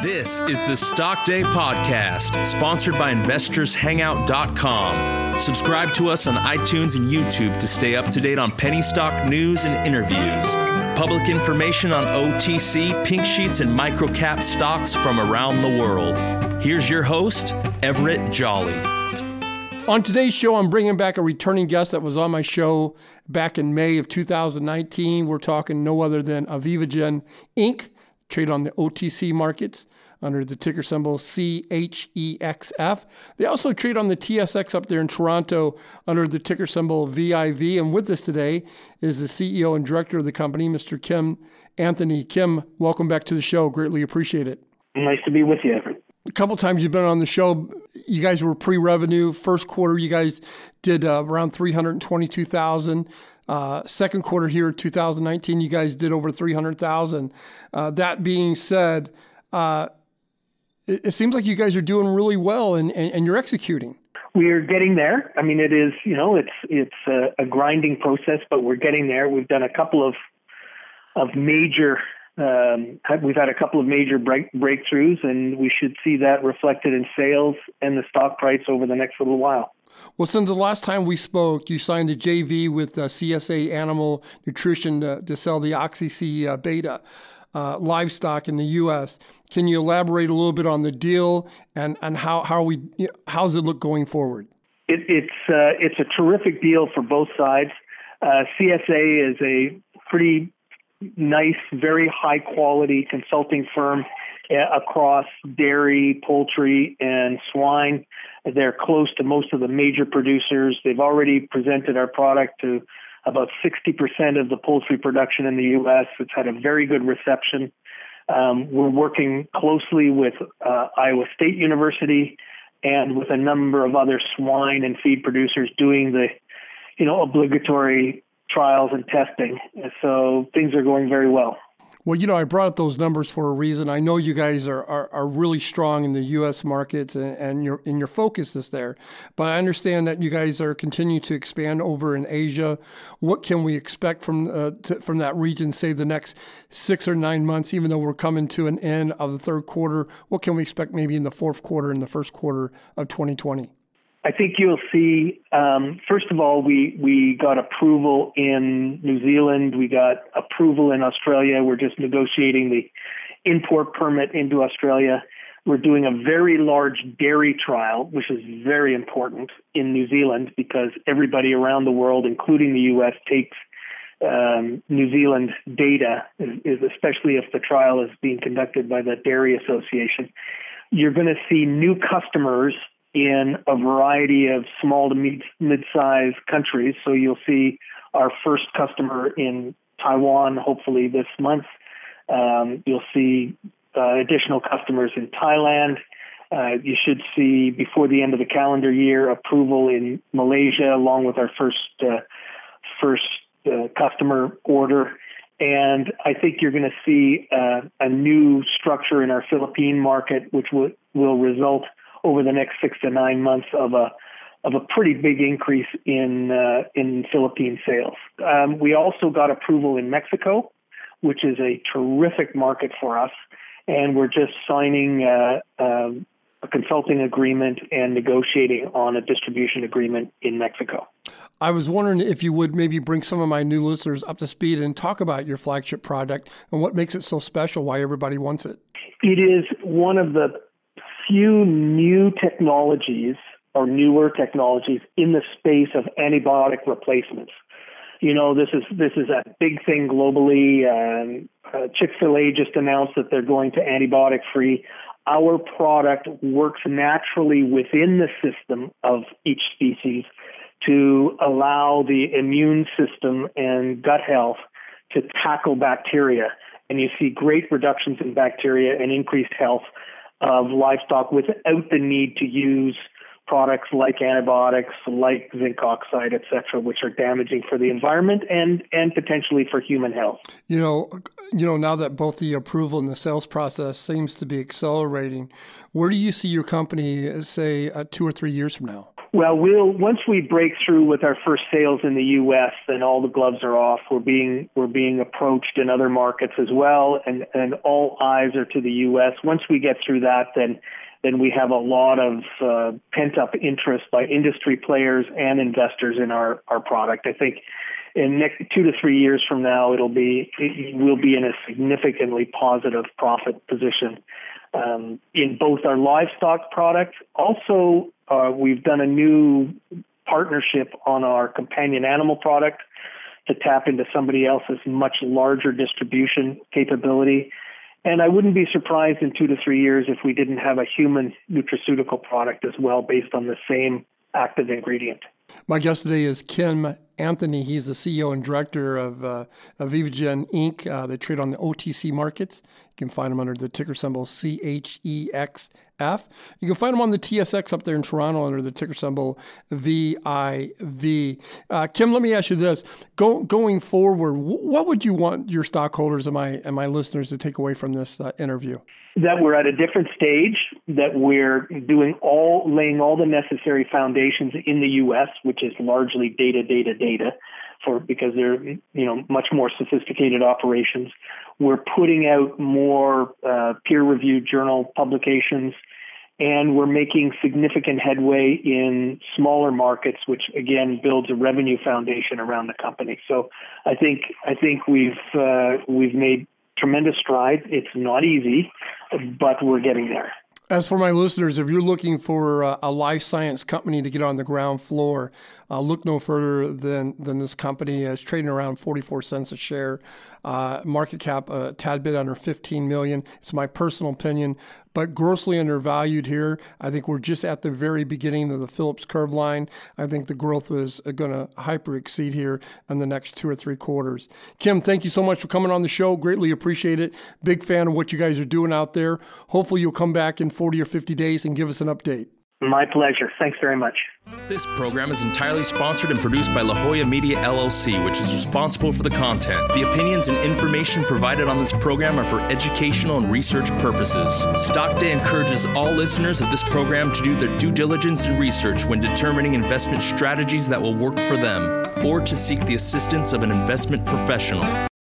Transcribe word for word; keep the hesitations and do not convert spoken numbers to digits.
This is the Stock Day Podcast, sponsored by investors hangout dot com. Subscribe to us on iTunes and YouTube to stay up to date on penny stock news and interviews. Public information on O T C, pink sheets, and microcap stocks from around the world. Here's your host, Everett Jolly. On today's show, I'm bringing back a returning guest that was on my show back in May of two thousand nineteen. We're talking no other than Avivagen Incorporated, trade on the O T C markets under the ticker symbol C H E X F. They also trade on the T S X up there in Toronto under the ticker symbol V I V. And with us today is the C E O and director of the company, Mister Kim Anthony. Kim, welcome back to the show. Greatly appreciate it. Nice to be with you, Everett. A couple times you've been on the show. You guys were pre-revenue. First quarter, you guys did uh, around three hundred twenty-two thousand. Uh, second quarter here, two thousand nineteen, you guys did over three hundred thousand. Uh, that being said, uh, it, it seems like you guys are doing really well and, and, and you're executing. We're getting there. I mean, it is, you know, it's it's a, a grinding process, but we're getting there. We've done a couple of of major. Um, we've had a couple of major break, breakthroughs, and we should see that reflected in sales and the stock price over the next little while. Well, since the last time we spoke, you signed a J V with uh, C S A Animal Nutrition to, to sell the Oxy-C uh, beta uh, livestock in the U S. Can you elaborate a little bit on the deal and, and how how we you know, how does it look going forward? It, it's uh, it's a terrific deal for both sides. Uh, C S A is a pretty nice, very high quality consulting firm uh, across dairy, poultry, and swine. They're close to most of the major producers. They've already presented our product to about sixty percent of the poultry production in the U S. It's had a very good reception. Um, we're working closely with uh, Iowa State University and with a number of other swine and feed producers doing the, you know, obligatory trials and testing. So things are going very well. Well, you know, I brought up those numbers for a reason. I know you guys are, are, are really strong in the U S markets and, and your and your focus is there. But I understand that you guys are continuing to expand over in Asia. What can we expect from uh, to, from that region, say the next six or nine months, even though we're coming to an end of the third quarter? What can we expect maybe in the fourth quarter and the first quarter of twenty twenty? I think you'll see, um, first of all, we, we got approval in New Zealand. We got approval in Australia. We're just negotiating the import permit into Australia. We're doing a very large dairy trial, which is very important in New Zealand because everybody around the world, including the U S, takes um, New Zealand data, is, especially if the trial is being conducted by the Dairy Association. You're going to see new customers in a variety of small to mid, mid-sized countries. So you'll see our first customer in Taiwan, hopefully this month. Um, you'll see uh, additional customers in Thailand. Uh, you should see, before the end of the calendar year, approval in Malaysia, along with our first uh, first uh, customer order. And I think you're going to see uh, a new structure in our Philippine market, which will, will result over the next six to nine months of a of a pretty big increase in uh, in Philippine sales. Um, we also got approval in Mexico, which is a terrific market for us, and we're just signing uh, um, a consulting agreement and negotiating on a distribution agreement in Mexico. I was wondering if you would maybe bring some of my new listeners up to speed and talk about your flagship product and what makes it so special, why everybody wants it. It is one of the few new technologies or newer technologies in the space of antibiotic replacements. You know, this is this is a big thing globally. Um, uh, Chick-fil-A just announced that they're going to antibiotic-free. Our product works naturally within the system of each species to allow the immune system and gut health to tackle bacteria. And you see great reductions in bacteria and increased health of livestock without the need to use products like antibiotics, like zinc oxide, et cetera, which are damaging for the environment and, and potentially for human health. You know, you know, now that both the approval and the sales process seems to be accelerating, where do you see your company, say, uh, two or three years from now? Well, we'll once we break through with our first sales in the U S, then all the gloves are off. We're being we're being approached in other markets as well, and, and all eyes are to the U S. Once we get through that, then then we have a lot of uh, pent-up interest by industry players and investors in our, our product. I think in next two to three years from now, it'll be it, we'll be in a significantly positive profit position um, in both our livestock product. Also, uh, we've done a new partnership on our companion animal product to tap into somebody else's much larger distribution capability. And I wouldn't be surprised in two to three years if we didn't have a human nutraceutical product as well based on the same active ingredient. My guest today is Kim Anthony. He's the C E O and director of, uh, of Evogen Incorporated. Uh, they trade on the O T C markets. You can find them under the ticker symbol C H E X F. You can find them on the T S X up there in Toronto under the ticker symbol V I V. Uh, Kim, let me ask you this. Go, going forward, what would you want your stockholders and my, and my listeners to take away from this uh, interview? That we're at a different stage, that we're doing all, laying all the necessary foundations in the U S, which is largely data, data, data, for because they're you know much more sophisticated operations. We're putting out more uh, peer-reviewed journal publications, and we're making significant headway in smaller markets, which again builds a revenue foundation around the company. So I think I think we've uh, we've made tremendous strides. It's not easy, but we're getting there. As for my listeners, if you're looking for uh, a life science company to get on the ground floor, uh, look no further than, than this company. It's trading around forty-four cents a share, uh, market cap a tad bit under fifteen million dollars. It's my personal opinion, but grossly undervalued here. I think we're just at the very beginning of the Phillips curve line. I think the growth was going to hyper exceed here in the next two or three quarters. Kim, thank you so much for coming on the show. Greatly appreciate it. Big fan of what you guys are doing out there. Hopefully you'll come back in forty or fifty days and give us an update. My pleasure. Thanks very much. This program is entirely sponsored and produced by La Jolla Media L L C, which is responsible for the content. The opinions and information provided on this program are for educational and research purposes. Stock Day encourages all listeners of this program to do their due diligence and research when determining investment strategies that will work for them, or to seek the assistance of an investment professional.